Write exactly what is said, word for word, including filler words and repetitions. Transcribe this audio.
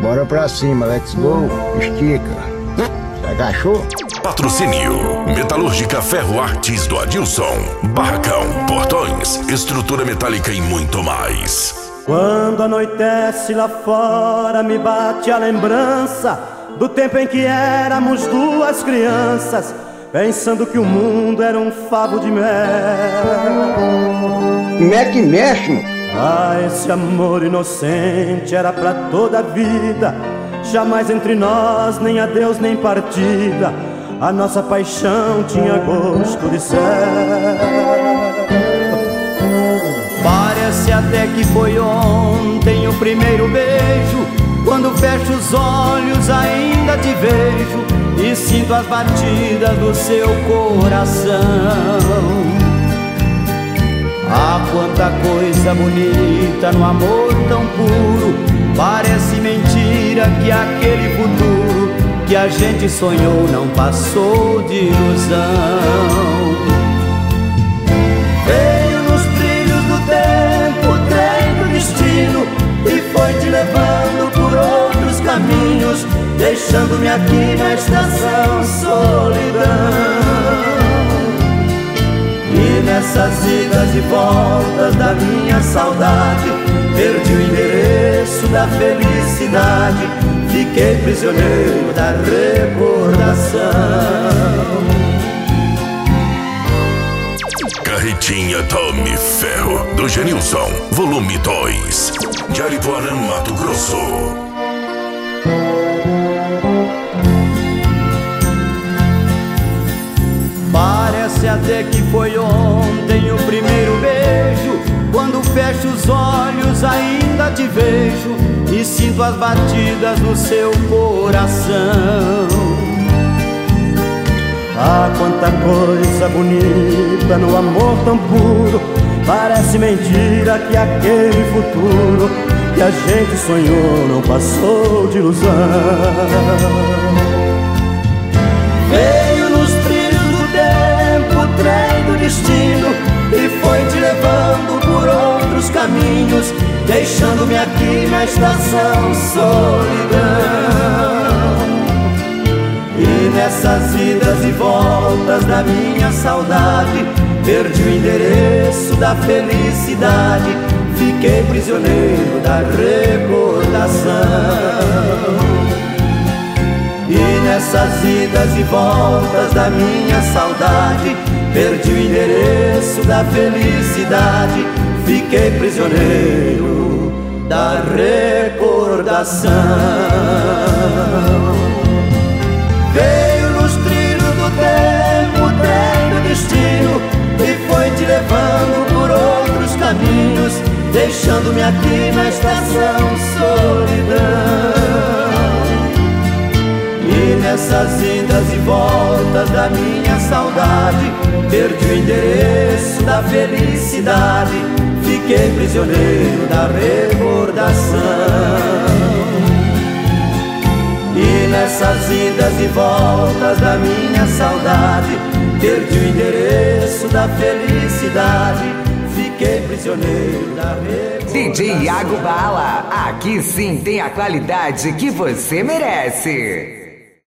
Bora pra cima, let's go. Estica. Se agachou? Patrocínio Metalúrgica Ferro Artes do Adilson. Barracão, portões, estrutura metálica e muito mais. Quando anoitece lá fora, me bate a lembrança do tempo em que éramos duas crianças, pensando que o mundo era um favo de mel. Como é que mexe? Ah, esse amor inocente era pra toda a vida, jamais entre nós nem adeus nem partida. A nossa paixão tinha gosto de céu. Parece até que foi ontem o primeiro beijo. Quando fecho os olhos ainda te vejo e sinto as batidas do seu coração. Ah, quanta coisa bonita no amor tão puro. Parece mentira que aquele futuro que a gente sonhou não passou de ilusão. Veio nos trilhos do tempo o trem do destino e foi te levando por outros caminhos, deixando-me aqui na estação solidão. E nessas idas e voltas da minha saudade, perdi o endereço da felicidade, fiquei prisioneiro da recordação. Carretinha Tome Ferro, do Genilson, volume dois, de Aripuanã, Mato Grosso. Parece até que foi ontem o primeiro beijo. Quando fecho os olhos ainda te vejo e sinto as batidas do seu coração. Ah, quanta coisa bonita no amor tão puro. Parece mentira que aquele futuro que a gente sonhou não passou de ilusão. Veio nos trilhos do tempo o trem do destino e foi te levando por outros caminhos, deixando-me aqui na estação solidão. E nessas idas e voltas da minha saudade, perdi o endereço da felicidade, fiquei prisioneiro da recordação. E nessas idas e voltas da minha saudade, perdi o endereço da felicidade, fiquei prisioneiro da recordação. Veio nos trilhos do tempo o trem do destino e foi te levando por outros caminhos, deixando-me aqui na estação solidão. E nessas idas e voltas da minha saudade, perdi o endereço da felicidade, fiquei prisioneiro da recordação. E nessas idas e voltas da minha saudade, perdi o endereço da felicidade, fiquei prisioneiro da recordação. D J Iago Bala, aqui sim tem a qualidade que você merece.